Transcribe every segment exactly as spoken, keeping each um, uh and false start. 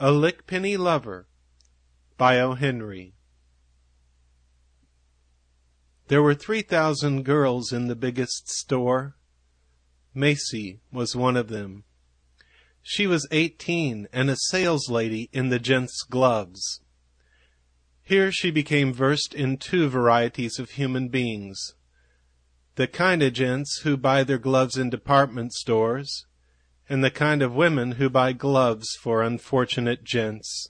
A Lickpenny Lover by O. Henry. There were three thousand girls in the biggest store. Macy was one of them. She was eighteen and a saleslady in the gents' gloves. Here she became versed in two varieties of human beings. The kind of gents who buy their gloves in department stores, and the kind of women who buy gloves for unfortunate gents.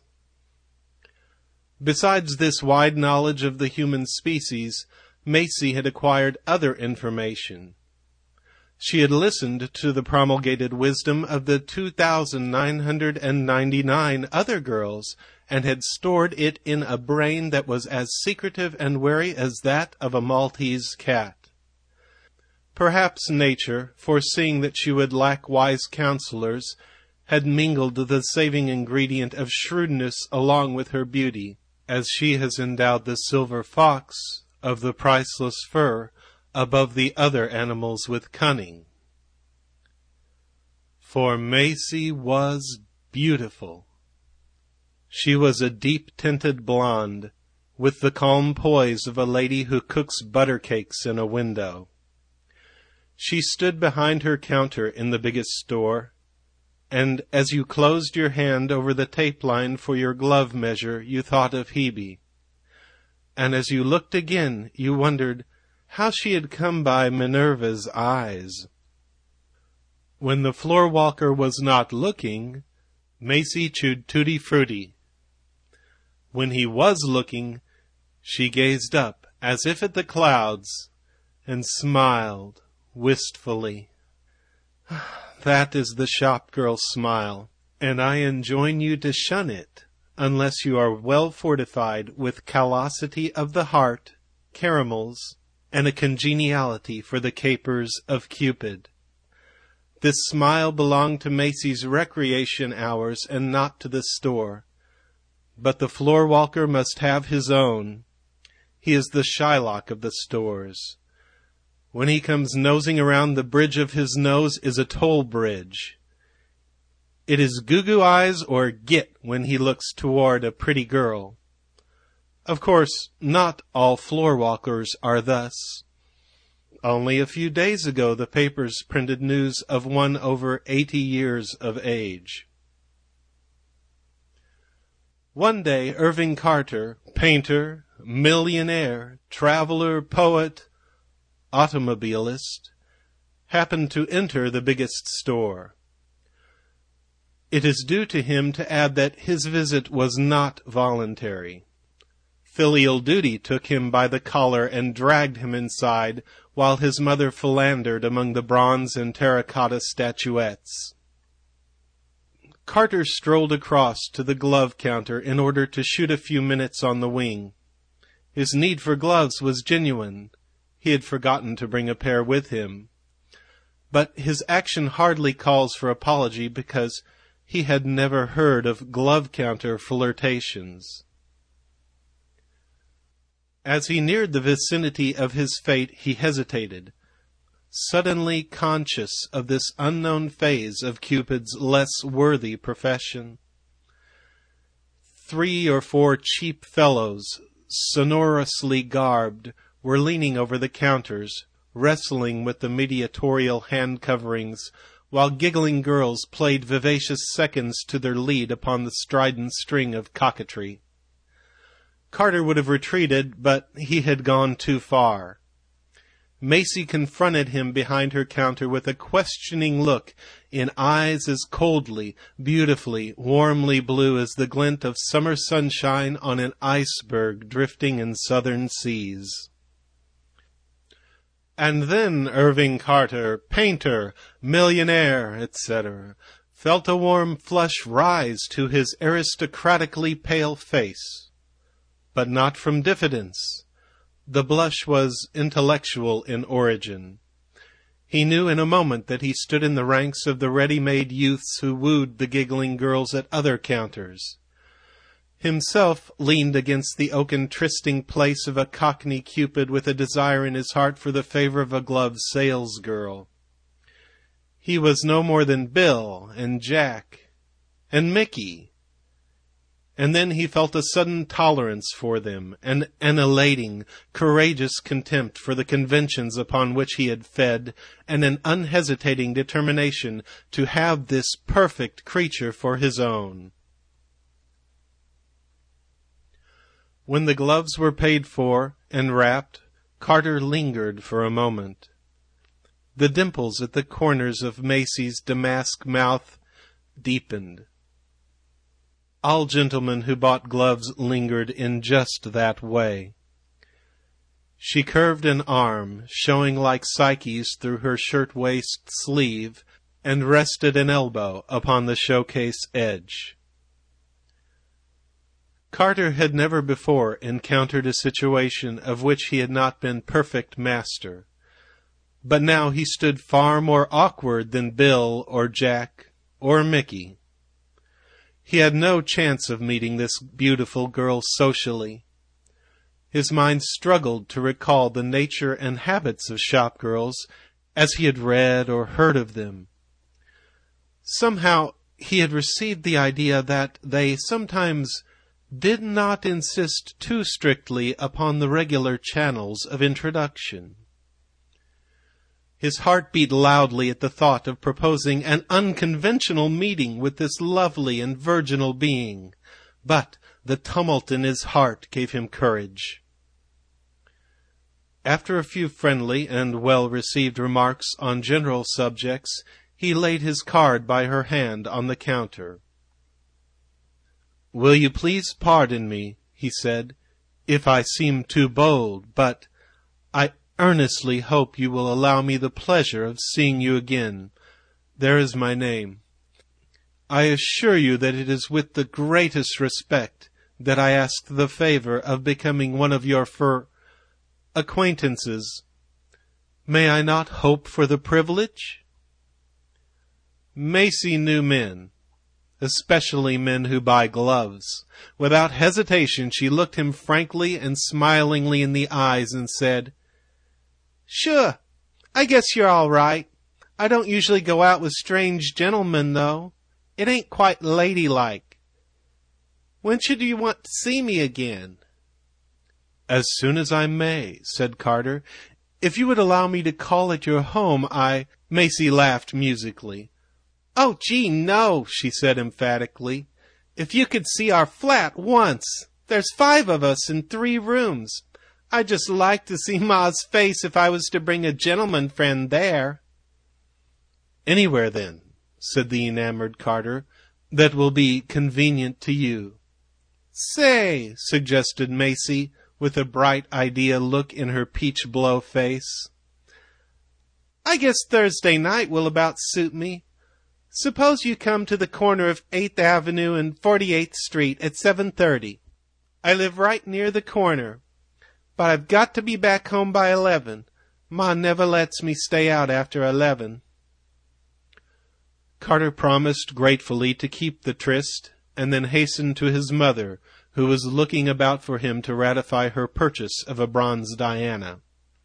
Besides this wide knowledge of the human species, Macy had acquired other information. She had listened to the promulgated wisdom of the two thousand nine hundred ninety-nine other girls, and had stored it in a brain that was as secretive and wary as that of a Maltese cat. Perhaps nature, foreseeing that she would lack wise counselors, had mingled the saving ingredient of shrewdness along with her beauty, as she has endowed the silver fox of the priceless fur above the other animals with cunning. For Macy was beautiful. She was a deep-tinted blonde, with the calm poise of a lady who cooks butter cakes in a window. She stood behind her counter in the biggest store, and as you closed your hand over the tape line for your glove measure, you thought of Hebe. And as you looked again, you wondered how she had come by Minerva's eyes. When the floor walker was not looking, Macy chewed Tutti Frutti. When he was looking, she gazed up as if at the clouds, and smiled wistfully. That is the shop-girl smile, and I enjoin you to shun it, unless you are well fortified with callosity of the heart, caramels, and a congeniality for the capers of Cupid. This smile belonged to Macy's recreation hours and not to the store. But the floor-walker must have his own. He is the Shylock of the stores. When he comes nosing around, the bridge of his nose is a toll bridge. It is goo-goo eyes or git when he looks toward a pretty girl. Of course, not all floor-walkers are thus. Only a few days ago the papers printed news of one over eighty years of age. One day Irving Carter, painter, millionaire, traveler, poet, automobilist, happened to enter the biggest store. It is due to him to add that his visit was not voluntary. Filial duty took him by the collar and dragged him inside while his mother philandered among the bronze and terracotta statuettes. Carter strolled across to the glove counter in order to shoot a few minutes on the wing. His need for gloves was genuine. He had forgotten to bring a pair with him. But his action hardly calls for apology because he had never heard of glove-counter flirtations. As he neared the vicinity of his fate, he hesitated, suddenly conscious of this unknown phase of Cupid's less worthy profession. Three or four cheap fellows, sonorously garbed, were leaning over the counters, wrestling with the mediatorial hand coverings, while giggling girls played vivacious seconds to their lead upon the strident string of coquetry. Carter would have retreated, but he had gone too far. Macy confronted him behind her counter with a questioning look in eyes as coldly, beautifully, warmly blue as the glint of summer sunshine on an iceberg drifting in southern seas. And then Irving Carter, painter, millionaire, et cetera, felt a warm flush rise to his aristocratically pale face. But not from diffidence. The blush was intellectual in origin. He knew in a moment that he stood in the ranks of the ready-made youths who wooed the giggling girls at other counters. Himself leaned against the oaken trysting place of a cockney cupid with a desire in his heart for the favor of a glove salesgirl. He was no more than Bill and Jack and Mickey And then he felt a sudden tolerance for them, and an elating, courageous contempt for the conventions upon which he had fed, and an unhesitating determination to have this perfect creature for his own. When the gloves were paid for and wrapped, Carter lingered for a moment. The dimples at the corners of Maisie's damask mouth deepened. All gentlemen who bought gloves lingered in just that way. She curved an arm, showing like Psyche's through her shirt-waist sleeve, and rested an elbow upon the showcase edge. Carter had never before encountered a situation of which he had not been perfect master, but now he stood far more awkward than Bill or Jack or Mickey. He had no chance of meeting this beautiful girl socially. His mind struggled to recall the nature and habits of shopgirls as he had read or heard of them. Somehow he had received the idea that they sometimes did not insist too strictly upon the regular channels of introduction. His heart beat loudly at the thought of proposing an unconventional meeting with this lovely and virginal being, but the tumult in his heart gave him courage. After a few friendly and well-received remarks on general subjects, he laid his card by her hand on the counter. "Will you please pardon me," he said, "if I seem too bold, but I earnestly hope you will allow me the pleasure of seeing you again. There is my name. I assure you that it is with the greatest respect that I ask the favor of becoming one of your fur acquaintances. May I not hope for the privilege?" Maisie knew men, especially men who buy gloves. Without hesitation she looked him frankly and smilingly in the eyes and said, "Sure, I guess you're all right. I don't usually go out with strange gentlemen, though. It ain't quite ladylike. When should you want to see me again?" "As soon as I may," said Carter. "If you would allow me to call at your home, I—" Maisie laughed musically. "Oh, gee, no," she said emphatically. "If you could see our flat once. There's five of us in three rooms. I'd just like to see Ma's face if I was to bring a gentleman friend there." "Anywhere, then," said the enamored Carter, "that will be convenient to you." "Say," suggested Maisie, with a bright idea look in her peach-blow face, "I guess Thursday night will about suit me. Suppose you come to the corner of eighth Avenue and forty-eighth Street at seven thirty. I live right near the corner. But I've got to be back home by eleven. Ma never lets me stay out after eleven." Carter promised gratefully to keep the tryst, and then hastened to his mother, who was looking about for him to ratify her purchase of a bronze Diana.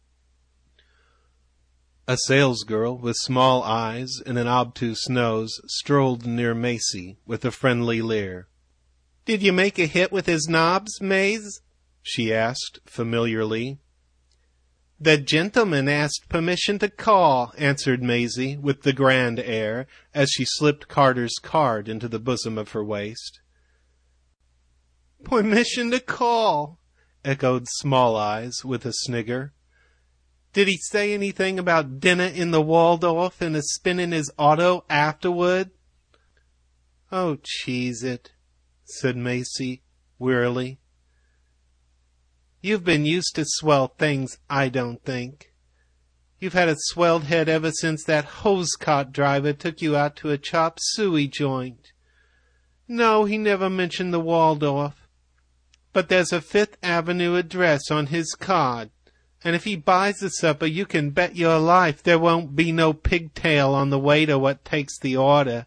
A salesgirl with small eyes and an obtuse nose strolled near Maisie with a friendly leer. "Did you make a hit with his knobs, Maise?" she asked familiarly. "The gentleman asked permission to call," answered Maisie with the grand air, as she slipped Carter's card into the bosom of her waist. "Permission to call," echoed Small Eyes with a snigger. "Did he say anything about dinner in the Waldorf and a spin in his auto afterward?" "Oh, cheese it," said Maisie wearily. "You've been used to swell things, I don't think. You've had a swelled head ever since that hose-cart driver took you out to a chop suey joint. No, he never mentioned the Waldorf. But there's a Fifth Avenue address on his card, and if he buys the supper, you can bet your life there won't be no pigtail on the waiter what takes the order."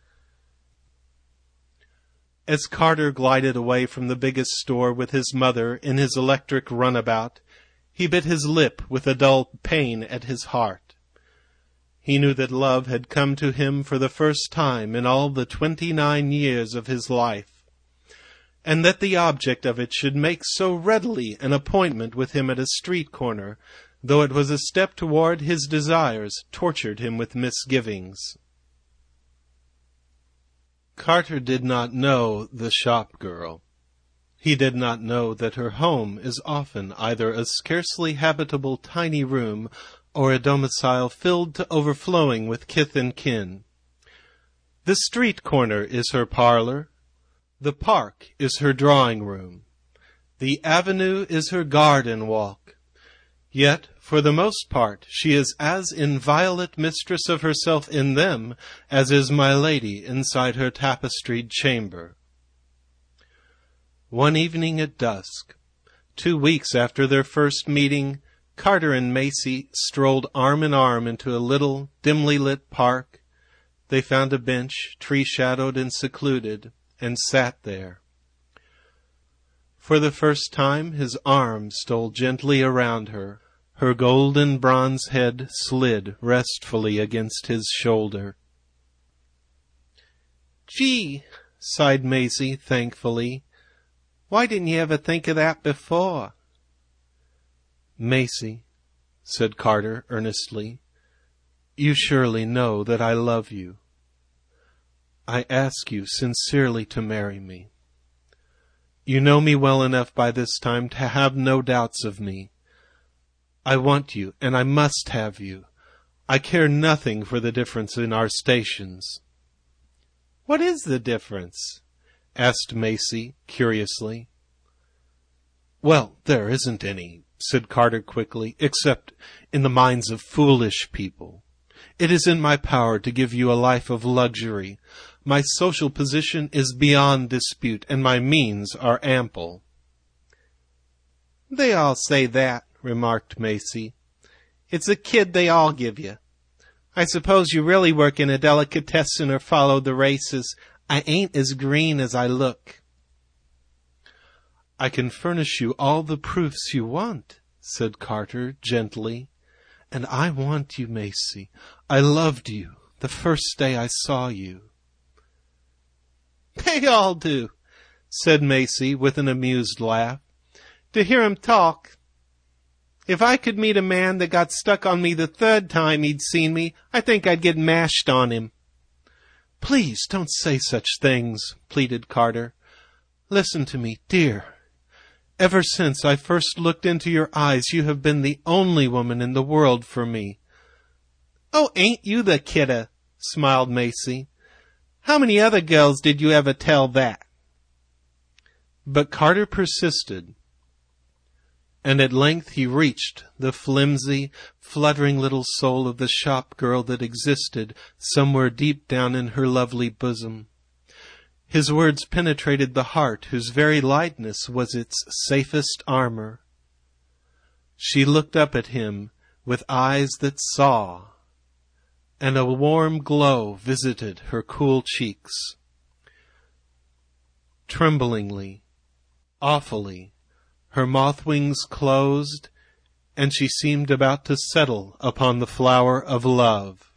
As Carter glided away from the biggest store with his mother in his electric runabout, he bit his lip with a dull pain at his heart. He knew that love had come to him for the first time in all the twenty-nine years of his life, and that the object of it should make so readily an appointment with him at a street corner, though it was a step toward his desires, tortured him with misgivings. Carter did not know the shop girl. He did not know that her home is often either a scarcely habitable tiny room or a domicile filled to overflowing with kith and kin. The street corner is her parlor. The park is her drawing room. The avenue is her garden walk. Yet, for the most part, she is as inviolate mistress of herself in them as is my lady inside her tapestried chamber. One evening at dusk, two weeks after their first meeting, Carter and Macy strolled arm in arm into a little, dimly lit park. They found a bench, tree-shadowed and secluded, and sat there. For the first time his arm stole gently around her. Her golden bronze head slid restfully against his shoulder. "Gee," sighed Macy thankfully, "why didn't you ever think of that before?" "Macy," said Carter earnestly, "you surely know that I love you. I ask you sincerely to marry me. You know me well enough by this time to have no doubts of me. I want you, and I must have you. I care nothing for the difference in our stations." "What is the difference?" asked Macy curiously. "Well, there isn't any," said Carter quickly, "except in the minds of foolish people. It is in my power to give you a life of luxury. My social position is beyond dispute, and my means are ample." "They all say that," remarked Macy. "It's a kid they all give you. I suppose you really work in a delicatessen or follow the races. I ain't as green as I look." "I can furnish you all the proofs you want," said Carter gently. "And I want you, Macy. I loved you the first day I saw you." "They all do," said Macy with an amused laugh. "To hear 'em talk. If I could meet a man that got stuck on me the third time he'd seen me, I think I'd get mashed on him." "Please don't say such things," pleaded Carter. "Listen to me, dear. Ever since I first looked into your eyes, you have been the only woman in the world for me." "Oh, ain't you the kidder?" smiled Macy. "How many other girls did you ever tell that?" But Carter persisted, and at length he reached the flimsy, fluttering little soul of the shop girl that existed somewhere deep down in her lovely bosom. His words penetrated the heart whose very lightness was its safest armor. She looked up at him with eyes that saw, and a warm glow visited her cool cheeks. Tremblingly, awfully, her moth wings closed, and she seemed about to settle upon the flower of love.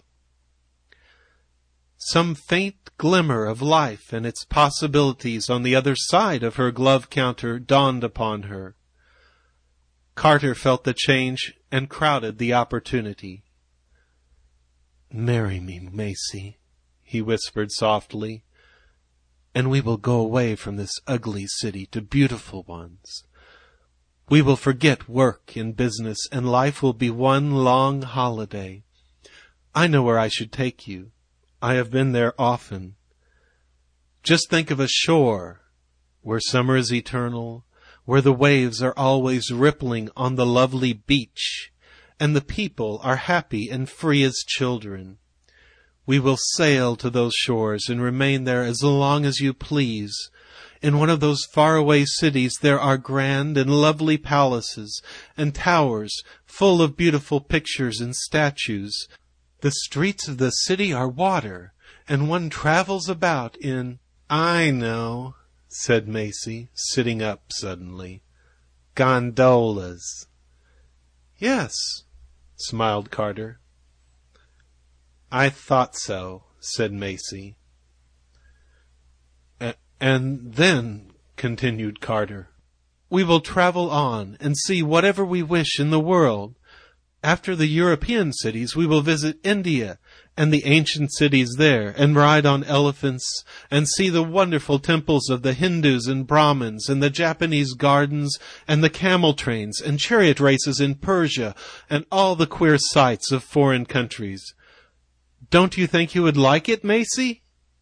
Some faint glimmer of life and its possibilities on the other side of her glove counter dawned upon her. Carter felt the change and crowded the opportunity. "Marry me, Macy," he whispered softly, "and we will go away from this ugly city to beautiful ones. We will forget work and business, and life will be one long holiday. I know where I should take you. I have been there often. Just think of a shore where summer is eternal, where the waves are always rippling on the lovely beach, and the people are happy and free as children. We will sail to those shores and remain there as long as you please. In one of those faraway cities there are grand and lovely palaces and towers full of beautiful pictures and statues. The streets of the city are water, and one travels about in—" "I know," said Macy, sitting up suddenly. "Gondolas." "Yes," smiled Carter. "I thought so," said Macy. "And then," continued Carter. We will travel on and see whatever we wish in the world. After the European cities, we will visit India and the ancient cities there, and ride on elephants, and see the wonderful temples of the Hindus and Brahmins, and the Japanese gardens, and the camel trains, and chariot races in Persia, and all the queer sights of foreign countries. Don't you think you would like it, Macy?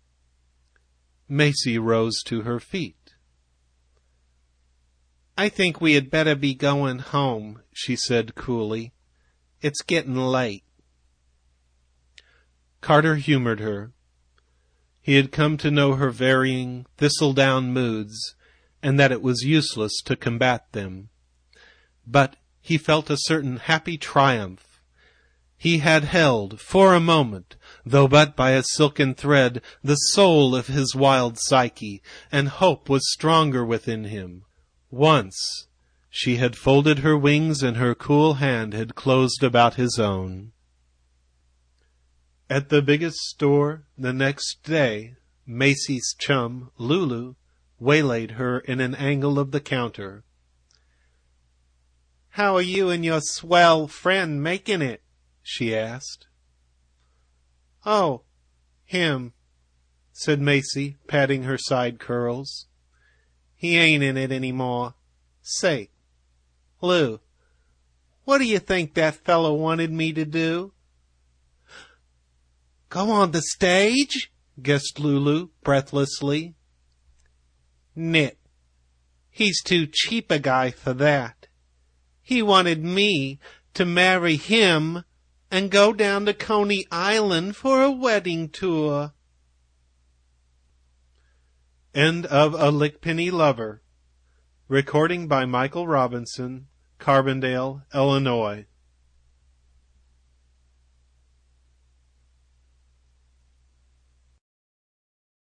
Macy rose to her feet. I think we had better be going home, she said coolly. It's getting late. Carter humored her. He had come to know her varying, thistledown moods, and that it was useless to combat them. But he felt a certain happy triumph. He had held, for a moment, though but by a silken thread, the soul of his wild psyche, and hope was stronger within him. Once she had folded her wings, and her cool hand had closed about his own. At the biggest store the next day, Macy's chum, Lulu, waylaid her in an angle of the counter. "How are you and your swell friend making it?" she asked. "Oh, him," said Macy, patting her side curls. "He ain't in it any more. Say, Lou, what do you think that fellow wanted me to do?" "Go on the stage?" guessed Lulu breathlessly. "Nit. He's too cheap a guy for that. He wanted me to marry him and go down to Coney Island for a wedding tour." End of A Lickpenny Lover. Recording by Michael Robinson, Carbondale, Illinois.